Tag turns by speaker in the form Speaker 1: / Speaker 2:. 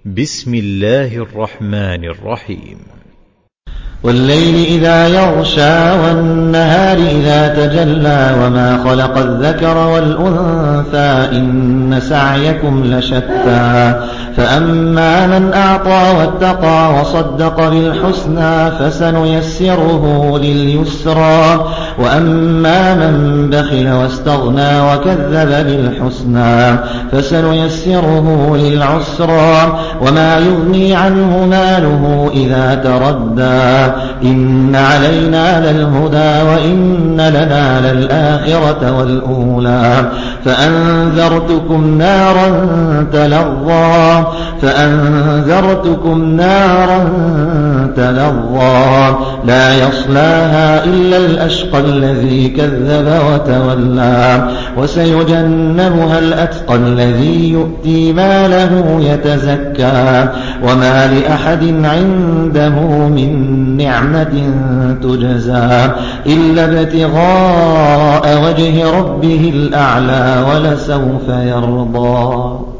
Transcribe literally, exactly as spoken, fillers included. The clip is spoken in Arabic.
Speaker 1: بسم الله الرحمن الرحيم.
Speaker 2: والليل إذا يغشى والنهار إذا تجلى وما خلق الذكر والأنثى إن سعيكم لشتى فأما من أعطى واتقى وصدق بالحسنى فسنيسره لليسرى وأما من بخل واستغنى وكذب بالحسنى فسنيسره للعسرى وما يغني عنه ماله إذا تردى إن علينا للهدى وإن لنا للآخرة والأولى فأنذرتكم نارا تلظى فأنذرتكم نارا تلظى لا يصلاها إلا الأشقى الذي كذب وتولى وسيجنبها الأتقى الذي يؤتي ماله يتزكى وما لأحد عنده من نعمة تجزى إلا ابتغاء وجه ربه الأعلى ولسوف يرضى.